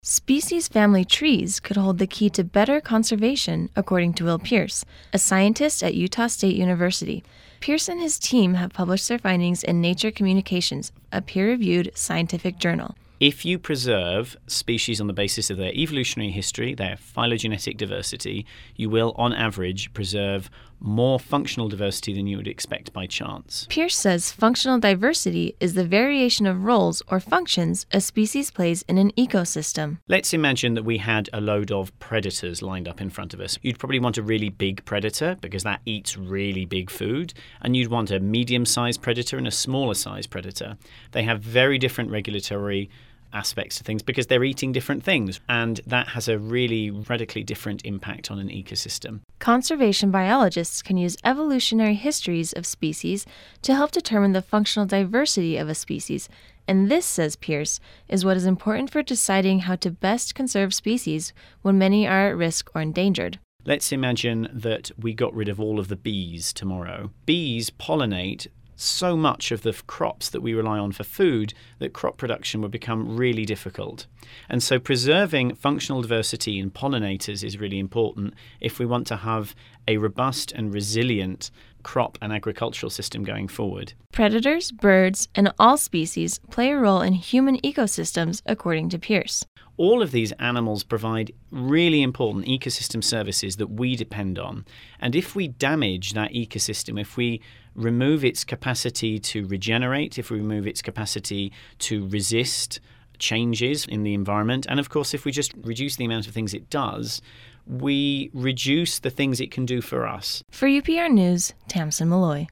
Species family trees could hold the key to better conservation, according to Will Pierce, a scientist at Utah State University. Pierce and his team have published their findings in Nature Communications, a peer-reviewed scientific journal. If you preserve species on the basis of their evolutionary history, their phylogenetic diversity, you will, on average, preserve more functional diversity than you would expect by chance. Pierce says functional diversity is the variation of roles or functions a species plays in an ecosystem. Let's imagine that we had a load of predators lined up in front of us. You'd probably want a really big predator because that eats really big food, and you'd want a medium-sized predator and a smaller-sized predator. They have very different regulatory aspects to things because they're eating different things, and that has a really radically different impact on an ecosystem. Conservation biologists can use evolutionary histories of species to help determine the functional diversity of a species, and this, says Pierce, is what is important for deciding how to best conserve species when many are at risk or endangered. Let's imagine that we got rid of all of the bees tomorrow. Bees pollinate so much of the crops that we rely on for food that crop production would become really difficult. And so preserving functional diversity in pollinators is really important if we want to have a robust and resilient crop and agricultural system going forward. Predators, birds, and all species play a role in human ecosystems, according to Pierce. All of these animals provide really important ecosystem services that we depend on. And if we damage that ecosystem, if we remove its capacity to regenerate, if we remove its capacity to resist changes in the environment, and of course, if we just reduce the amount of things it does, we reduce the things it can do for us. For UPR News, Tamsin Malloy.